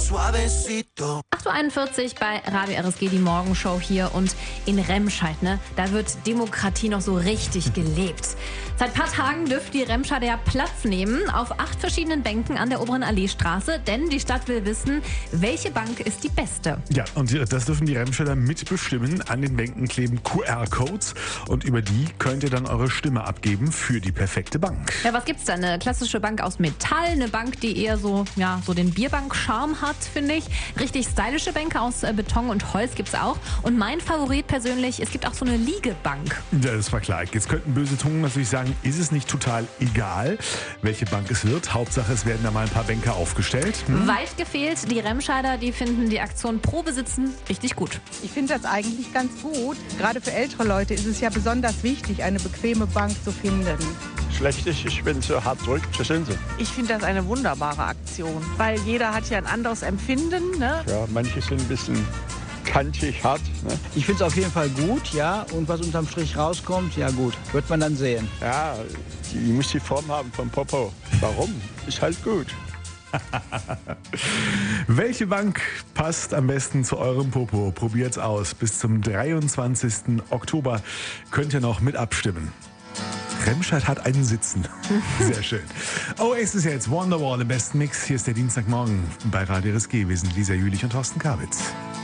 suavecito. 8:41 Uhr bei Radio RSG, die Morgenshow hier. Und in Remscheid, ne, da wird Demokratie noch so richtig gelebt. Seit ein paar Tagen dürfen die Remscheider ja Platz nehmen auf 8 verschiedenen Bänken an der Oberen Alleestraße, denn die Stadt will wissen, welche Bank ist die beste. Ja, und das dürfen die Remscheider mitbestimmen. An den Bänken kleben QR-Codes und über die könnt ihr dann eure Stimme abgeben für die perfekte Bank. Ja, was gibt's da? Eine klassische Bank aus Metall, eine Bank, die eher so den Bierbank-Charme hat, finde ich. Richtig stylische Bänke aus Beton und Holz gibt's auch. Und mein Favorit persönlich, es gibt auch so eine Liegebank. Ja, das war klar. Jetzt könnten böse Zungen natürlich sagen, ist es nicht total egal, welche Bank es wird? Hauptsache, es werden da mal ein paar Bänke aufgestellt. Weit gefehlt, die Remscheider, die finden die Aktion Probesitzen richtig gut. Ich finde das eigentlich ganz gut. Gerade für ältere Leute ist es ja besonders wichtig, eine bequeme Bank zu finden. Schlecht ist, wenn sie hart drückt, verstehen Sie? Ich finde das eine wunderbare Aktion, weil jeder hat ja ein anderes Empfinden. Ne? Ja, manche sind ein bisschen kantig, hart. Ne? Ich finde es auf jeden Fall gut, ja. Und was unterm Strich rauskommt, ja gut, wird man dann sehen. Ja, die muss die Form haben vom Popo. Warum? Ist halt gut. Welche Bank passt am besten zu eurem Popo? Probiert's aus. Bis zum 23. Oktober könnt ihr noch mit abstimmen. Remscheid hat einen Sitzen. Sehr schön. Oasis jetzt Wonderwall im besten Mix. Hier ist der Dienstagmorgen bei Radio RSG. Wir sind Lisa Jülich und Thorsten Kabitz.